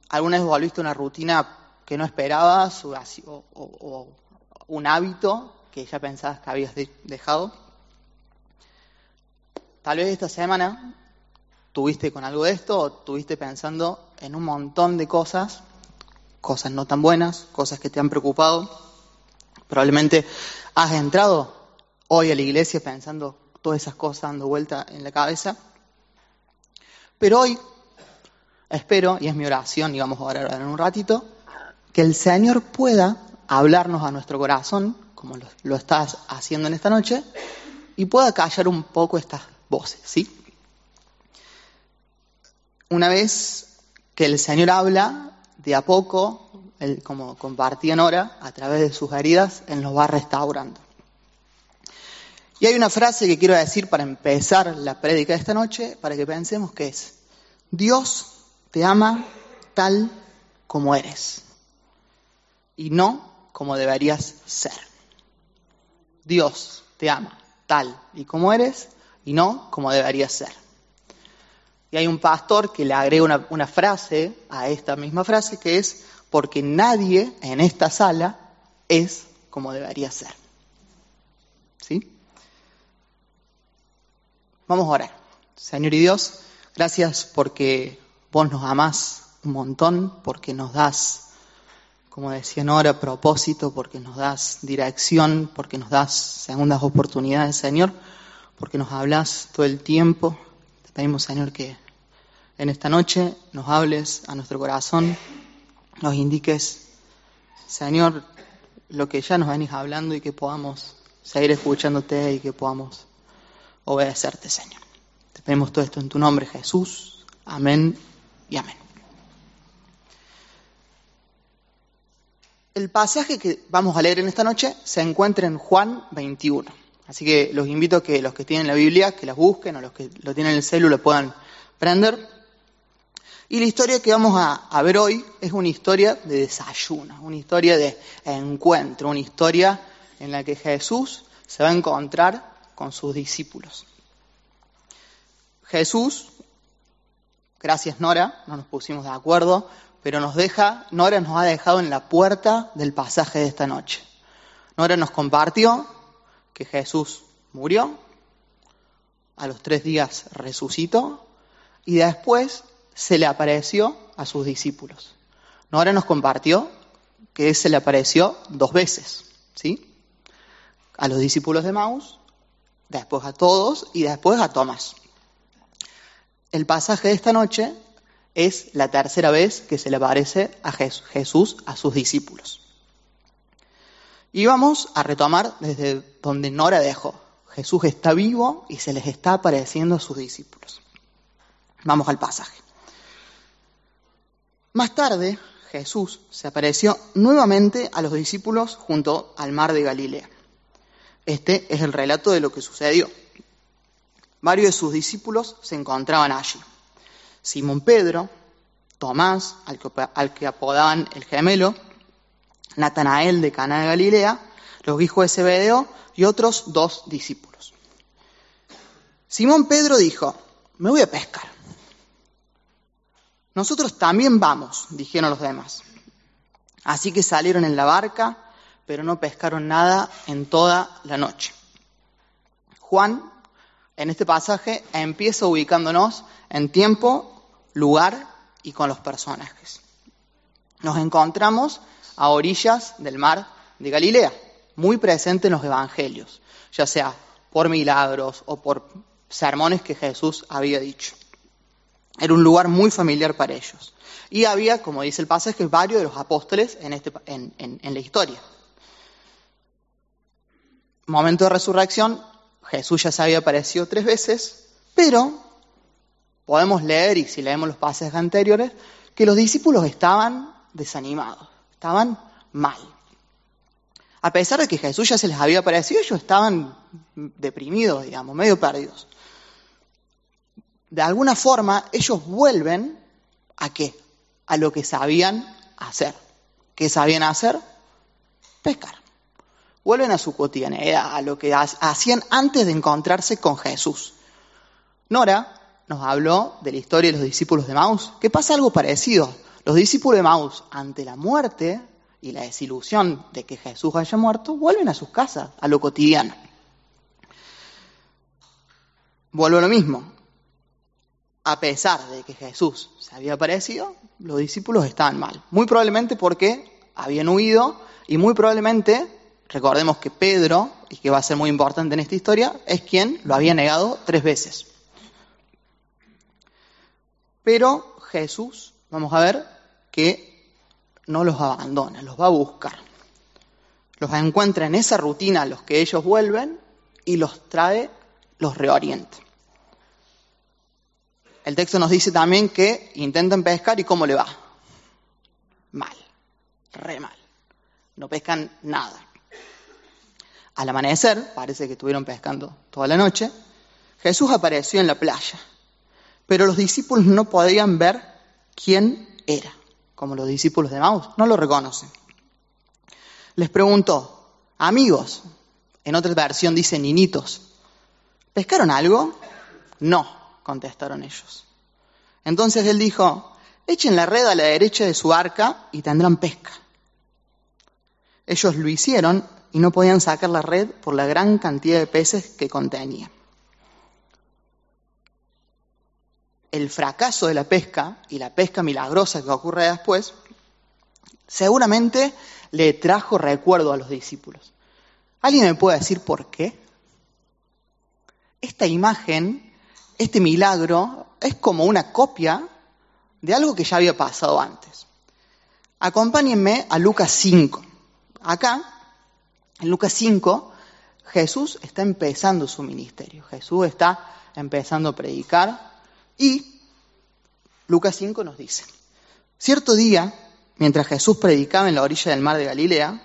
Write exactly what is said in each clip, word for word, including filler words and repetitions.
¿Alguna vez volviste a una rutina que no esperabas o, o, o un hábito que ya pensabas que habías de, dejado? Tal vez esta semana tuviste con algo de esto o tuviste pensando en un montón de cosas, cosas no tan buenas, cosas que te han preocupado. Probablemente has entrado hoy a la iglesia pensando todas esas cosas dando vuelta en la cabeza. Pero hoy espero, y es mi oración, y vamos a orar en un ratito, que el Señor pueda hablarnos a nuestro corazón, como lo, lo estás haciendo en esta noche, y pueda callar un poco estas voces, ¿sí? Una vez que el Señor habla, de a poco, él, como compartía Nora, a través de sus heridas, Él nos va restaurando. Y hay una frase que quiero decir para empezar la prédica de esta noche, para que pensemos que es: Dios te ama tal como eres y no como deberías ser. Dios te ama tal y como eres y no como deberías ser. Y hay un pastor que le agrega una, una frase a esta misma frase que es: porque nadie en esta sala es como debería ser. ¿Sí? Vamos a orar. Señor y Dios, gracias porque vos nos amás un montón, porque nos das, como decía Nora, propósito, porque nos das dirección, porque nos das segundas oportunidades, Señor, porque nos hablas todo el tiempo. Te pedimos, Señor, que en esta noche nos hables a nuestro corazón, nos indiques, Señor, lo que ya nos venís hablando y que podamos seguir escuchándote y que podamos obedecerte, Señor. Te pedimos todo esto en tu nombre, Jesús. Amén y amén. El pasaje que vamos a leer en esta noche se encuentra en Juan veintiuno. Así que los invito a que los que tienen la Biblia, que las busquen, o los que lo tienen en el celu, lo puedan prender. Y la historia que vamos a, a ver hoy es una historia de desayuno, una historia de encuentro, una historia en la que Jesús se va a encontrar con sus discípulos. Jesús, gracias Nora, no nos pusimos de acuerdo, pero nos deja, Nora nos ha dejado en la puerta del pasaje de esta noche. Nora nos compartió que Jesús murió, a los tres días resucitó y después se le apareció a sus discípulos. Nora nos compartió que se le apareció dos veces, ¿sí? A los discípulos de Maús, después a todos y después a Tomás. El pasaje de esta noche es la tercera vez que se le aparece a Jesús a sus discípulos. Y vamos a retomar desde donde Nora dejó. Jesús está vivo y se les está apareciendo a sus discípulos. Vamos al pasaje. Más tarde, Jesús se apareció nuevamente a los discípulos junto al mar de Galilea. Este es el relato de lo que sucedió. Varios de sus discípulos se encontraban allí. Simón Pedro, Tomás, al que, al que apodaban el gemelo, Natanael de Caná de Galilea, los hijos de Zebedeo y otros dos discípulos. Simón Pedro dijo: me voy a pescar. Nosotros también vamos, dijeron los demás. Así que salieron en la barca, pero no pescaron nada en toda la noche. Juan, en este pasaje, empieza ubicándonos en tiempo, lugar y con los personajes. Nos encontramos a orillas del mar de Galilea, muy presente en los evangelios, ya sea por milagros o por sermones que Jesús había dicho. Era un lugar muy familiar para ellos. Y había, como dice el pasaje, varios de los apóstoles en, este, en, en, en la historia. Momento de resurrección, Jesús ya se había aparecido tres veces, pero podemos leer, y si leemos los pasajes anteriores, que los discípulos estaban desanimados, estaban mal. A pesar de que Jesús ya se les había aparecido, ellos estaban deprimidos, digamos, medio perdidos. De alguna forma, ellos vuelven ¿a qué? A lo que sabían hacer. ¿Qué sabían hacer? Pescar. Vuelven a su cotidianidad, a lo que hacían antes de encontrarse con Jesús. Nora nos habló de la historia de los discípulos de Maús, que pasa algo parecido. Los discípulos de Emaús, ante la muerte y la desilusión de que Jesús haya muerto, vuelven a sus casas, a lo cotidiano. Vuelvo a lo mismo. A pesar de que Jesús se había aparecido, los discípulos estaban mal. Muy probablemente porque habían huido y muy probablemente, recordemos que Pedro, y que va a ser muy importante en esta historia, es quien lo había negado tres veces. Pero Jesús, vamos a ver, que no los abandona, los va a buscar. Los encuentra en esa rutina a los que ellos vuelven y los trae, los reorienta. El texto nos dice también que intentan pescar y ¿cómo le va? Mal, re mal. No pescan nada. Al amanecer, parece que estuvieron pescando toda la noche, Jesús apareció en la playa, pero los discípulos no podían ver quién era, como los discípulos de Emaús, no lo reconocen. Les preguntó, amigos, en otra versión dice ninitos, ¿pescaron algo? No, contestaron ellos. Entonces él dijo, echen la red a la derecha de su barca y tendrán pesca. Ellos lo hicieron y no podían sacar la red por la gran cantidad de peces que contenía. El fracaso de la pesca y la pesca milagrosa que ocurre después, seguramente le trajo recuerdo a los discípulos. ¿Alguien me puede decir por qué? Esta imagen, este milagro, es como una copia de algo que ya había pasado antes. Acompáñenme a Lucas cinco. Acá, en Lucas cinco, Jesús está empezando su ministerio. Jesús está empezando a predicar y Lucas cinco nos dice, cierto día, mientras Jesús predicaba en la orilla del mar de Galilea,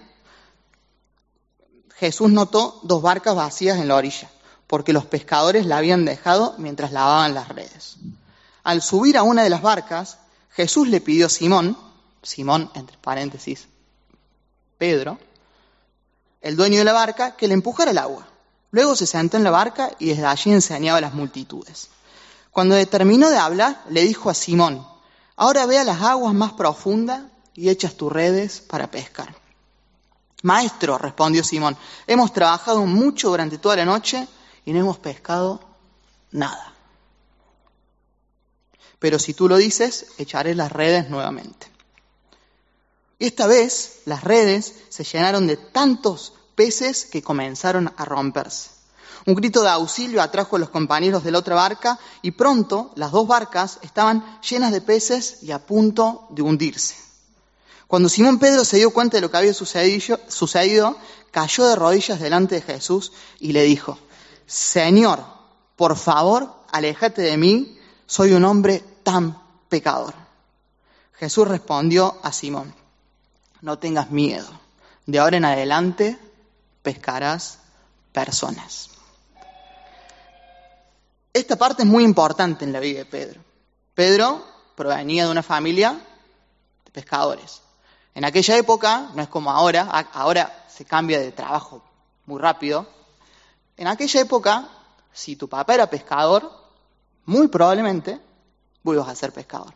Jesús notó dos barcas vacías en la orilla, porque los pescadores la habían dejado mientras lavaban las redes. Al subir a una de las barcas, Jesús le pidió a Simón, Simón entre paréntesis, Pedro, el dueño de la barca, que le empujara al agua. Luego se sentó en la barca y desde allí enseñaba a las multitudes. Cuando terminó de hablar, le dijo a Simón, ahora ve a las aguas más profundas y echas tus redes para pescar. Maestro, respondió Simón, hemos trabajado mucho durante toda la noche y no hemos pescado nada. Pero si tú lo dices, echaré las redes nuevamente. Y esta vez las redes se llenaron de tantos peces que comenzaron a romperse. Un grito de auxilio atrajo a los compañeros de la otra barca y pronto las dos barcas estaban llenas de peces y a punto de hundirse. Cuando Simón Pedro se dio cuenta de lo que había sucedido, sucedido, cayó de rodillas delante de Jesús y le dijo, Señor, por favor, aléjate de mí, soy un hombre tan pecador. Jesús respondió a Simón, no tengas miedo, de ahora en adelante pescarás personas. Esta parte es muy importante en la vida de Pedro. Pedro provenía de una familia de pescadores. En aquella época, no es como ahora, ahora se cambia de trabajo muy rápido. En aquella época, si tu papá era pescador, muy probablemente vos ibas a ser pescador.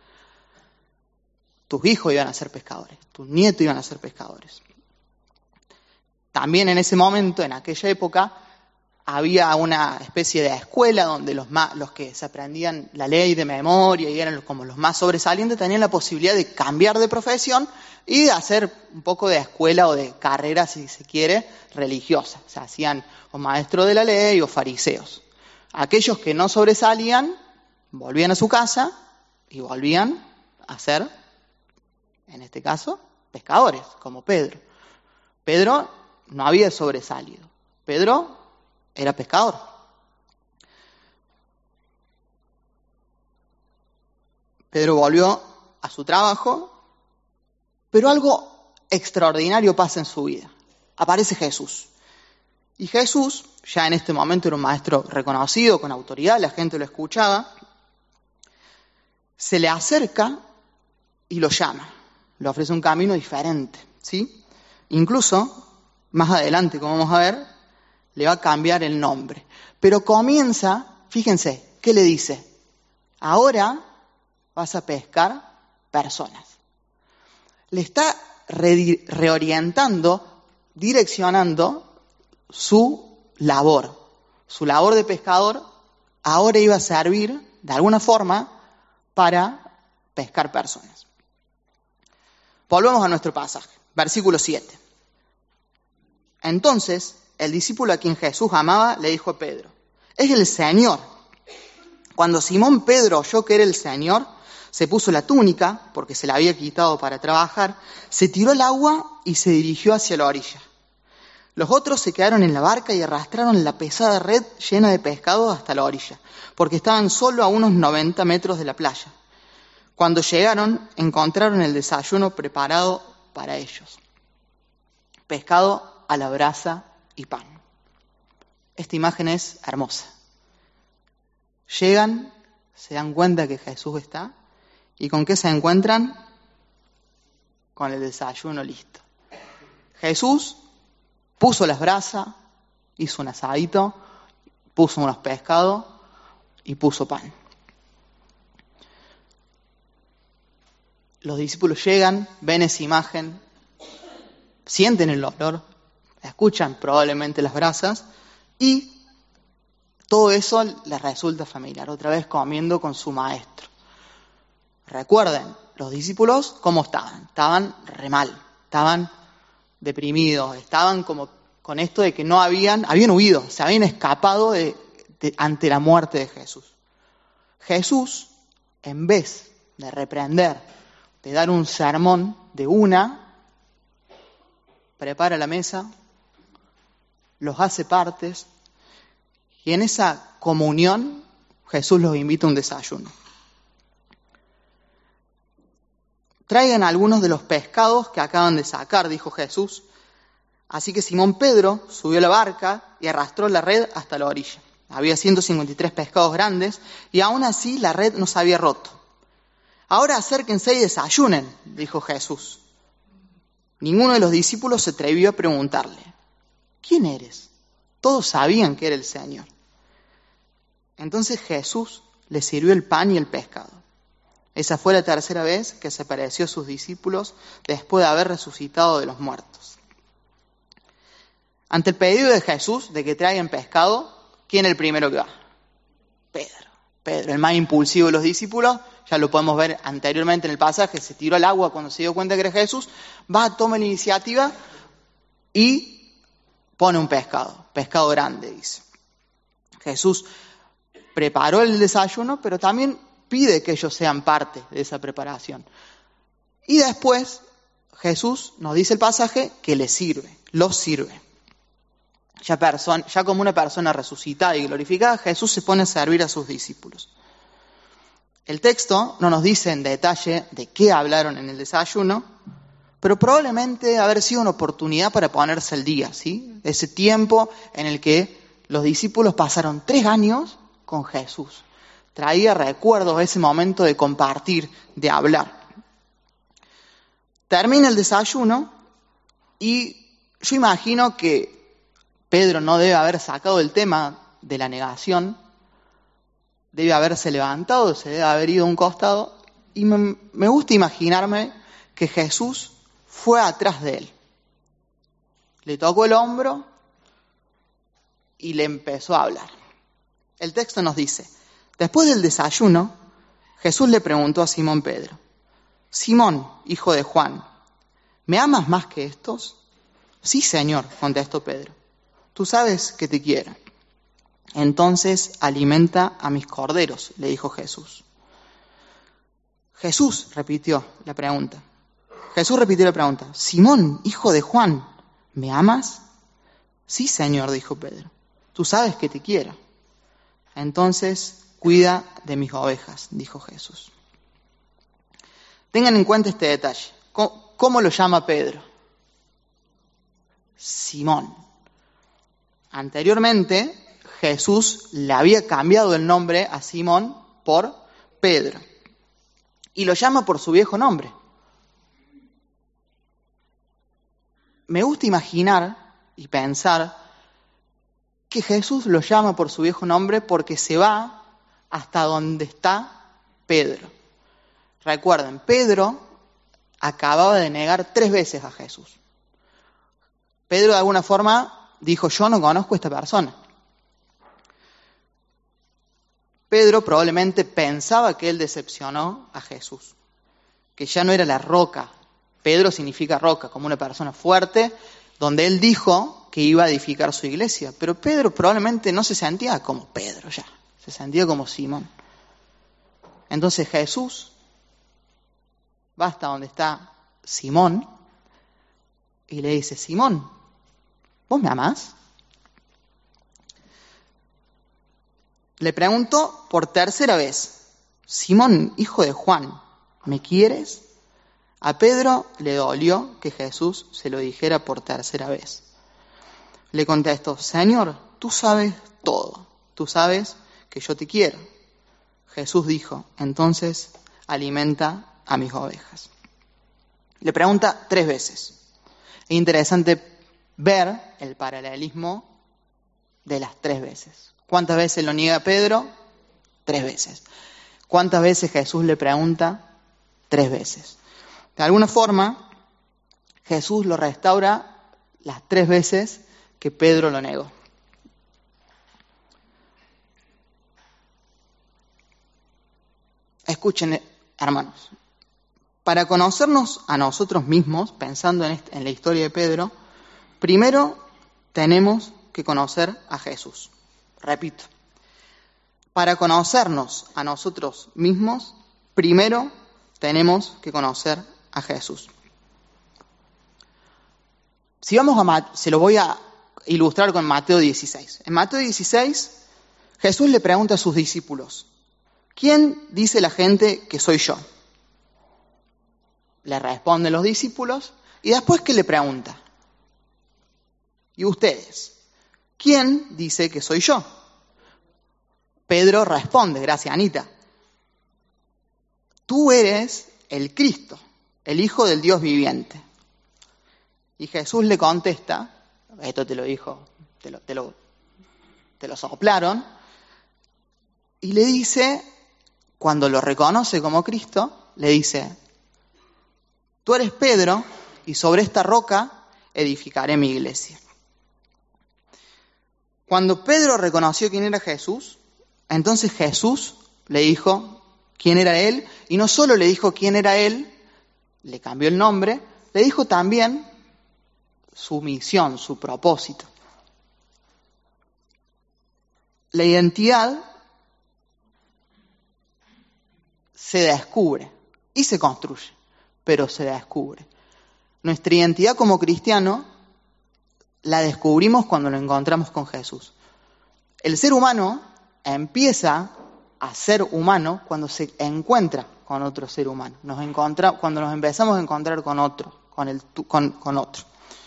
Tus hijos iban a ser pescadores, tus nietos iban a ser pescadores. También en ese momento, en aquella época, había una especie de escuela donde los, más, los que se aprendían la ley de memoria y eran como los más sobresalientes tenían la posibilidad de cambiar de profesión y de hacer un poco de escuela o de carrera, si se quiere, religiosa. Se hacían o maestros de la ley o fariseos. Aquellos que no sobresalían volvían a su casa y volvían a ser, en este caso, pescadores, como Pedro. Pedro no había sobresalido. Pedro era pescador. Pedro volvió a su trabajo, pero algo extraordinario pasa en su vida. Aparece Jesús. Y Jesús, ya en este momento era un maestro reconocido, con autoridad, la gente lo escuchaba, se le acerca y lo llama. Le ofrece un camino diferente, ¿sí? Incluso, más adelante, como vamos a ver, le va a cambiar el nombre. Pero comienza, fíjense, ¿qué le dice? Ahora vas a pescar personas. Le está re- reorientando, direccionando su labor. Su labor de pescador ahora iba a servir de alguna forma para pescar personas. Volvemos a nuestro pasaje, versículo siete. Entonces, el discípulo a quien Jesús amaba le dijo a Pedro: es el Señor. Cuando Simón Pedro oyó que era el Señor, se puso la túnica, porque se la había quitado para trabajar, se tiró al agua y se dirigió hacia la orilla. Los otros se quedaron en la barca y arrastraron la pesada red llena de pescado hasta la orilla, porque estaban solo a unos noventa metros de la playa. Cuando llegaron, encontraron el desayuno preparado para ellos: pescado a la brasa y pan. Esta imagen es hermosa. Llegan, se dan cuenta que Jesús está, ¿y con qué se encuentran? Con el desayuno listo. Jesús puso las brasas, hizo un asadito, puso unos pescados y puso pan. Los discípulos llegan, ven esa imagen, sienten el olor, escuchan probablemente las brasas y todo eso les resulta familiar, otra vez comiendo con su maestro. Recuerden, los discípulos, ¿cómo estaban? Estaban re mal, estaban deprimidos, estaban como con esto de que no habían, habían huido, se habían escapado de, de, ante la muerte de Jesús. Jesús, en vez de reprender, de dar un sermón de una, prepara la mesa, los hace partes, y en esa comunión Jesús los invita a un desayuno. Traigan algunos de los pescados que acaban de sacar, dijo Jesús. Así que Simón Pedro subió a la barca y arrastró la red hasta la orilla. Había ciento cincuenta y tres pescados grandes y aún así la red no se había roto. Ahora acérquense y desayunen, dijo Jesús. Ninguno de los discípulos se atrevió a preguntarle: ¿quién eres? Todos sabían que era el Señor. Entonces Jesús les sirvió el pan y el pescado. Esa fue la tercera vez que se apareció a sus discípulos después de haber resucitado de los muertos. Ante el pedido de Jesús de que traigan pescado, ¿quién es el primero que va? Pedro. Pedro, el más impulsivo de los discípulos, ya lo podemos ver anteriormente en el pasaje, se tiró al agua cuando se dio cuenta que era Jesús, va, toma la iniciativa y pone un pescado, pescado grande, dice. Jesús preparó el desayuno, pero también pide que ellos sean parte de esa preparación. Y después Jesús, nos dice el pasaje, que les sirve, los sirve. Ya, person- ya como una persona resucitada y glorificada, Jesús se pone a servir a sus discípulos. El texto no nos dice en detalle de qué hablaron en el desayuno, pero probablemente haber sido una oportunidad para ponerse al día, ¿sí? Ese tiempo en el que los discípulos pasaron tres años con Jesús. Traía recuerdos de ese momento de compartir, de hablar. Termina el desayuno y yo imagino que Pedro no debe haber sacado el tema de la negación, debe haberse levantado, se debe haber ido a un costado, y me, me gusta imaginarme que Jesús fue atrás de él. Le tocó el hombro y le empezó a hablar. El texto nos dice: después del desayuno, Jesús le preguntó a Simón Pedro: Simón, hijo de Juan, ¿me amas más que estos? Sí, Señor, contestó Pedro. Tú sabes que te quiero. Entonces alimenta a mis corderos, le dijo Jesús. Jesús repitió la pregunta. Jesús repitió la pregunta: Simón, hijo de Juan, ¿me amas? Sí, Señor, dijo Pedro. Tú sabes que te quiero. Entonces cuida de mis ovejas, dijo Jesús. Tengan en cuenta este detalle. ¿Cómo, cómo lo llama Pedro? Simón. Anteriormente, Jesús le había cambiado el nombre a Simón por Pedro. Y lo llama por su viejo nombre. Me gusta imaginar y pensar que Jesús lo llama por su viejo nombre porque se va hasta donde está Pedro. Recuerden, Pedro acababa de negar tres veces a Jesús. Pedro de alguna forma dijo, yo no conozco a esta persona. Pedro probablemente pensaba que él decepcionó a Jesús, que ya no era la roca. Pedro significa roca, como una persona fuerte, donde él dijo que iba a edificar su iglesia. Pero Pedro probablemente no se sentía como Pedro ya, se sentía como Simón. Entonces Jesús va hasta donde está Simón y le dice, Simón, ¿vos me amás? Le preguntó por tercera vez, Simón, hijo de Juan, ¿me quieres? A Pedro le dolió que Jesús se lo dijera por tercera vez. Le contestó, Señor, tú sabes todo, tú sabes que yo te quiero. Jesús dijo, entonces alimenta a mis ovejas. Le pregunta tres veces. Es interesante ver el paralelismo de las tres veces. ¿Cuántas veces lo niega Pedro? Tres veces. ¿Cuántas veces Jesús le pregunta? Tres veces. De alguna forma, Jesús lo restaura las tres veces que Pedro lo negó. Escuchen, hermanos, para conocernos a nosotros mismos, pensando en, este, en la historia de Pedro, primero tenemos que conocer a Jesús. Repito, para conocernos a nosotros mismos, primero tenemos que conocer a Jesús. Si vamos a Mateo, se lo voy a ilustrar con Mateo dieciséis. En Mateo dieciséis, Jesús le pregunta a sus discípulos, ¿quién dice la gente que soy yo? Le responden los discípulos y después ¿qué le pregunta? ¿Y ustedes? ¿Quién dice que soy yo? Pedro responde, gracias Anita, tú eres el Cristo, el Hijo del Dios viviente. Y Jesús le contesta, esto te lo dijo, te lo, te lo, te lo soplaron, y le dice, cuando lo reconoce como Cristo, le dice, tú eres Pedro, y sobre esta roca edificaré mi iglesia. Cuando Pedro reconoció quién era Jesús, entonces Jesús le dijo quién era él, y no solo le dijo quién era él, le cambió el nombre, le dijo también su misión, su propósito. La identidad se descubre y se construye, pero se descubre. Nuestra identidad como cristiano la descubrimos cuando nos encontramos con Jesús. El ser humano empieza a ser humano cuando se encuentra con otro ser humano. Nos encontra, cuando nos empezamos a encontrar con otro, con, el, con, con otro.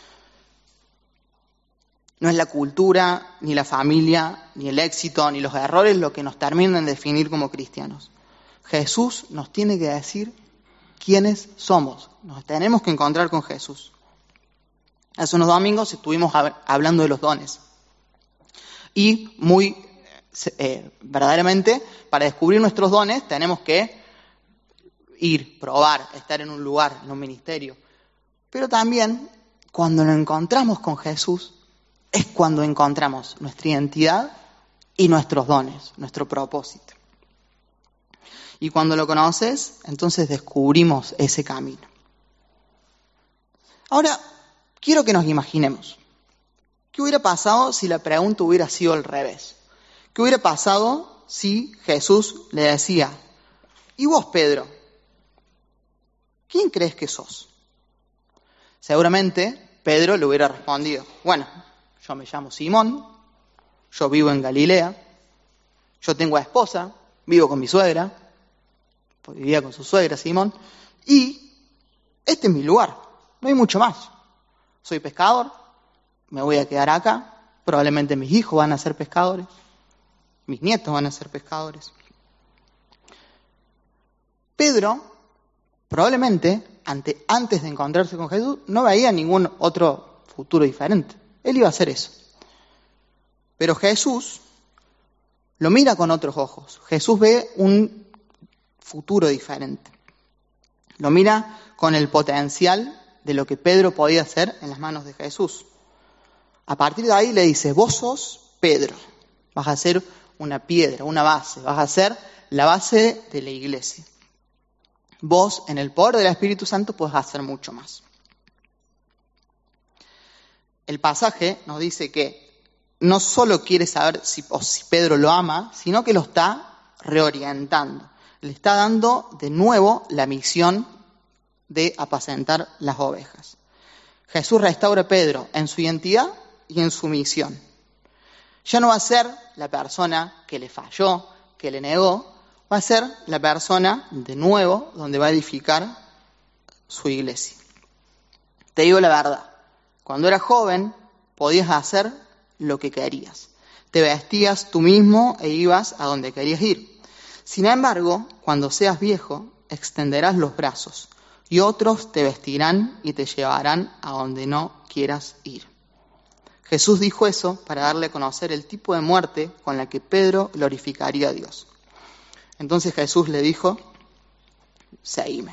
No es la cultura, ni la familia, ni el éxito, ni los errores lo que nos terminan de definir como cristianos. Jesús nos tiene que decir quiénes somos. Nos tenemos que encontrar con Jesús. Hace unos domingos estuvimos hablando de los dones. Y muy eh, verdaderamente, para descubrir nuestros dones, tenemos que ir, probar, estar en un lugar, en un ministerio. Pero también, cuando nos encontramos con Jesús, es cuando encontramos nuestra identidad y nuestros dones, nuestro propósito. Y cuando lo conoces, entonces descubrimos ese camino. Ahora, quiero que nos imaginemos. ¿Qué hubiera pasado si la pregunta hubiera sido al revés? ¿Qué hubiera pasado si Jesús le decía, ¿y vos, Pedro? ¿Quién crees que sos? Seguramente Pedro le hubiera respondido, bueno, yo me llamo Simón, yo vivo en Galilea, yo tengo esposa, vivo con mi suegra, pues vivía con su suegra Simón, y este es mi lugar, no hay mucho más. Soy pescador, me voy a quedar acá, probablemente mis hijos van a ser pescadores, mis nietos van a ser pescadores. Pedro, probablemente, ante, antes de encontrarse con Jesús, no veía ningún otro futuro diferente. Él iba a hacer eso. Pero Jesús lo mira con otros ojos. Jesús ve un futuro diferente. Lo mira con el potencial de lo que Pedro podía hacer en las manos de Jesús. A partir de ahí le dice, vos sos Pedro, vas a ser una piedra, una base, vas a ser la base de la iglesia. Vos, en el poder del Espíritu Santo, podés hacer mucho más. El pasaje nos dice que no solo quiere saber si, o si Pedro lo ama, sino que lo está reorientando. Le está dando de nuevo la misión de apacentar las ovejas. Jesús restaura a Pedro en su identidad y en su misión. Ya no va a ser la persona que le falló, que le negó, va a ser la persona de nuevo donde va a edificar su iglesia. Te digo la verdad, cuando eras joven podías hacer lo que querías. Te vestías tú mismo e ibas a donde querías ir. Sin embargo, cuando seas viejo, extenderás los brazos y otros te vestirán y te llevarán a donde no quieras ir. Jesús dijo eso para darle a conocer el tipo de muerte con la que Pedro glorificaría a Dios. Entonces Jesús le dijo, seguime.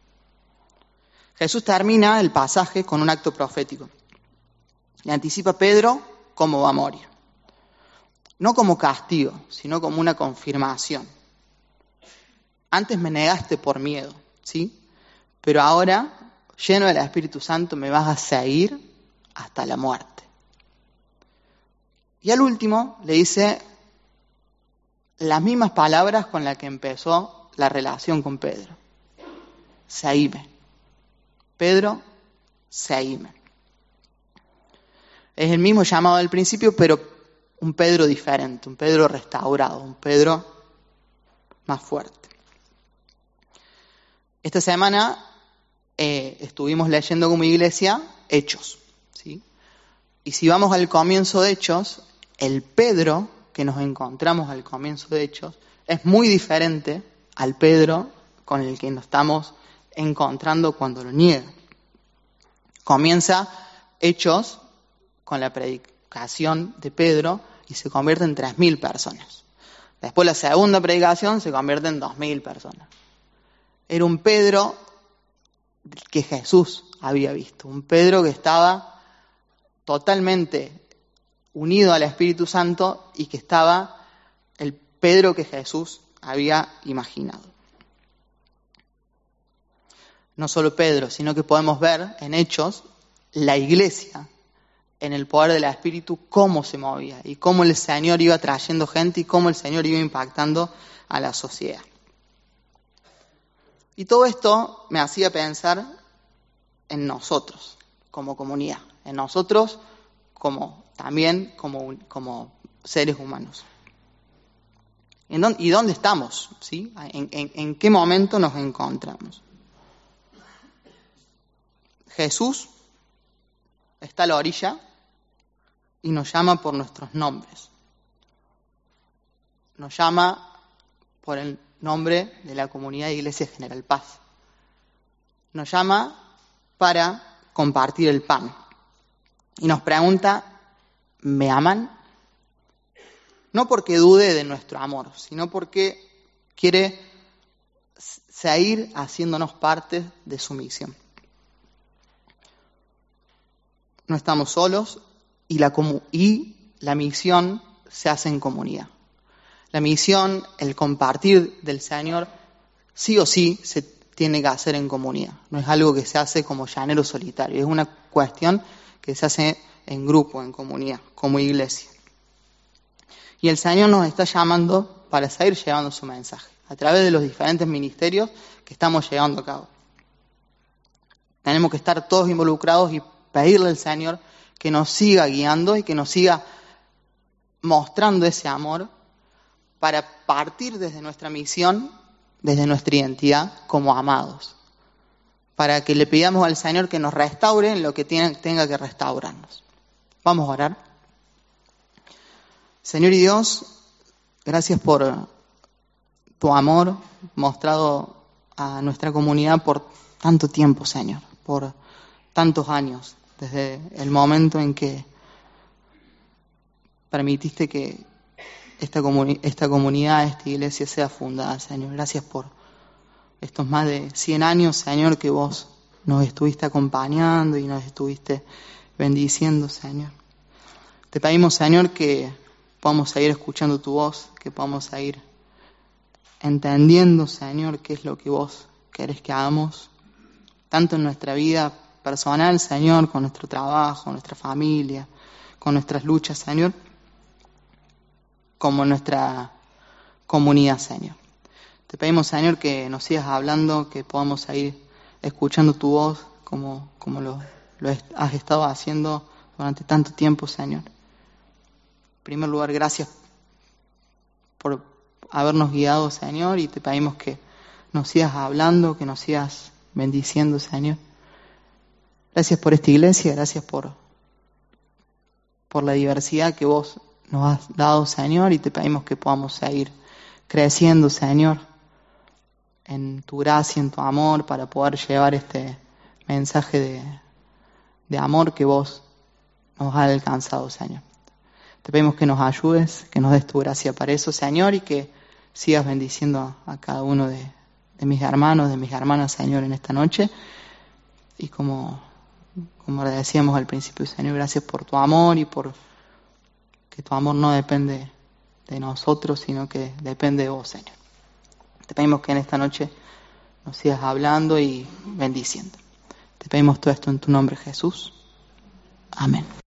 Jesús termina el pasaje con un acto profético. Le anticipa a Pedro cómo va a morir. No como castigo, sino como una confirmación. Antes me negaste por miedo, ¿sí? Pero ahora, lleno del Espíritu Santo, me vas a seguir hasta la muerte. Y al último le dice las mismas palabras con las que empezó la relación con Pedro. Seguime. Pedro, seguime. Es el mismo llamado del principio, pero un Pedro diferente, un Pedro restaurado, un Pedro más fuerte. Esta semana eh, estuvimos leyendo como iglesia Hechos, ¿sí? Y si vamos al comienzo de Hechos, el Pedro que nos encontramos al comienzo de Hechos es muy diferente al Pedro con el que nos estamos encontrando cuando lo niega. Comienza Hechos con la predicación de Pedro y se convierte en tres mil personas. Después la segunda predicación se convierte en dos mil personas. Era un Pedro que Jesús había visto, un Pedro que estaba totalmente unido al Espíritu Santo y que estaba el Pedro que Jesús había imaginado. No solo Pedro, sino que podemos ver en Hechos la iglesia en el poder del Espíritu cómo se movía y cómo el Señor iba trayendo gente y cómo el Señor iba impactando a la sociedad. Y todo esto me hacía pensar en nosotros como comunidad, en nosotros como también como, como seres humanos. ¿En dónde, ¿Y dónde estamos? ¿Sí? ¿En, en, ¿En qué momento nos encontramos? Jesús está a la orilla y nos llama por nuestros nombres. Nos llama por el nombre de la comunidad de Iglesia General Paz. Nos llama para compartir el pan. Y nos pregunta, ¿me aman? No porque dude de nuestro amor, sino porque quiere seguir haciéndonos parte de su misión. No estamos solos y la, y la misión se hace en comunidad. La misión, el compartir del Señor, sí o sí se tiene que hacer en comunidad. No es algo que se hace como llanero solitario, es una cuestión que se hace en grupo, en comunidad, como iglesia. Y el Señor nos está llamando para seguir llevando su mensaje, a través de los diferentes ministerios que estamos llevando a cabo. Tenemos que estar todos involucrados y pedirle al Señor que nos siga guiando y que nos siga mostrando ese amor para partir desde nuestra misión, desde nuestra identidad como amados. Para que le pidamos al Señor que nos restaure en lo que tiene, tenga que restaurarnos. Vamos a orar. Señor y Dios, gracias por tu amor mostrado a nuestra comunidad por tanto tiempo, Señor, por tantos años, desde el momento en que permitiste que esta, comuni- esta comunidad, esta iglesia sea fundada, Señor. Gracias por estos más de cien años, Señor, que vos nos estuviste acompañando y nos estuviste bendiciendo, Señor. Te pedimos, Señor, que podamos seguir escuchando tu voz, que podamos seguir entendiendo, Señor, qué es lo que vos querés que hagamos, tanto en nuestra vida personal, Señor, con nuestro trabajo, nuestra familia, con nuestras luchas, Señor, como en nuestra comunidad, Señor. Te pedimos, Señor, que nos sigas hablando, que podamos seguir escuchando tu voz como, como lo, lo has estado haciendo durante tanto tiempo, Señor. En primer lugar, gracias por habernos guiado, Señor, y te pedimos que nos sigas hablando, que nos sigas bendiciendo, Señor. Gracias por esta iglesia, gracias por, por la diversidad que vos nos has dado, Señor, y te pedimos que podamos seguir creciendo, Señor, en tu gracia, en tu amor, para poder llevar este mensaje de, de amor que vos nos has alcanzado, Señor. Te pedimos que nos ayudes, que nos des tu gracia para eso, Señor, y que sigas bendiciendo a cada uno de, de mis hermanos, de mis hermanas, Señor, en esta noche. Y como, como le decíamos al principio, Señor, gracias por tu amor y por que tu amor no depende de nosotros, sino que depende de vos, Señor. Te pedimos que en esta noche nos sigas hablando y bendiciendo. Te pedimos todo esto en tu nombre, Jesús. Amén.